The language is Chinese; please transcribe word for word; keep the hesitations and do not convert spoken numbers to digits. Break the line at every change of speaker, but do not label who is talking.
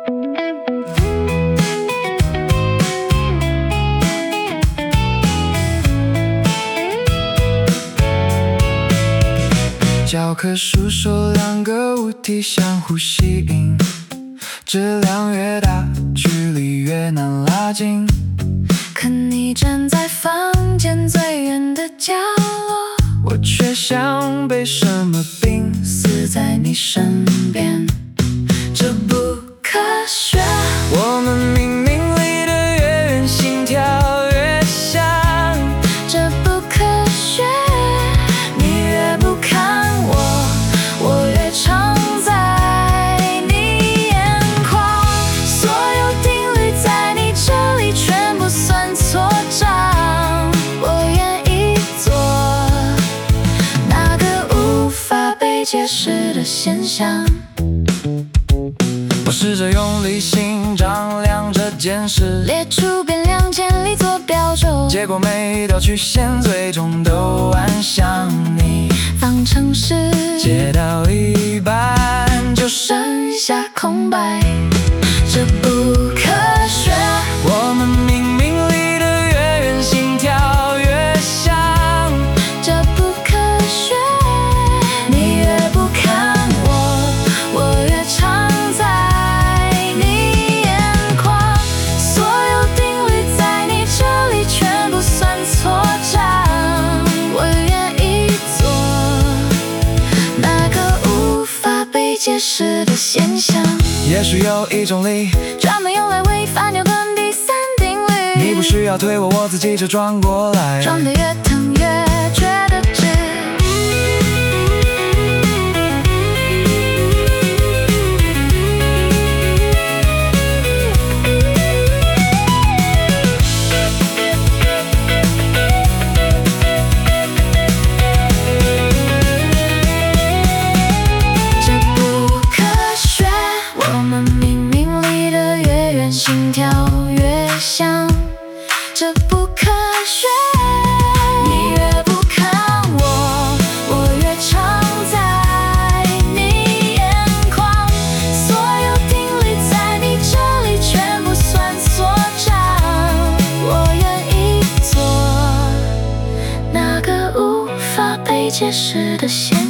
教科书说两个物体相互吸引，质量越大，距离越难拉近。
可你站在房间最远的角落，
我却像被什么病死在你身边。
这不科学。
我们明明离得越远，心跳越像。
这不科学。你越不看我，我越常在你眼眶。所有定律在你这里全部算错账，我愿意做那个无法被解释的现象。
我试着用理性丈量这件事，
列出变量建立坐标轴，
结果每一条曲线最终都弯向你。
方程式
解到一半就
剩下空白，这不科学。
我们明明离得越远，心跳越像。
这不科学。你越不看我，我越常在你眼眶。所有定律在你这里全部算错账，我愿意做那个无法被解释的现象。
也许有一种力
专门用来违反牛顿第三定律，
你不需要推我，我自己就转过来。
撞得越疼越觉得值。这不科学。我们明明离得越远，心跳越像。这不科学。你越不看我，我越常在你眼眶。所有定律在你这里全部算错账，我愿意做那个无法被解释的现象。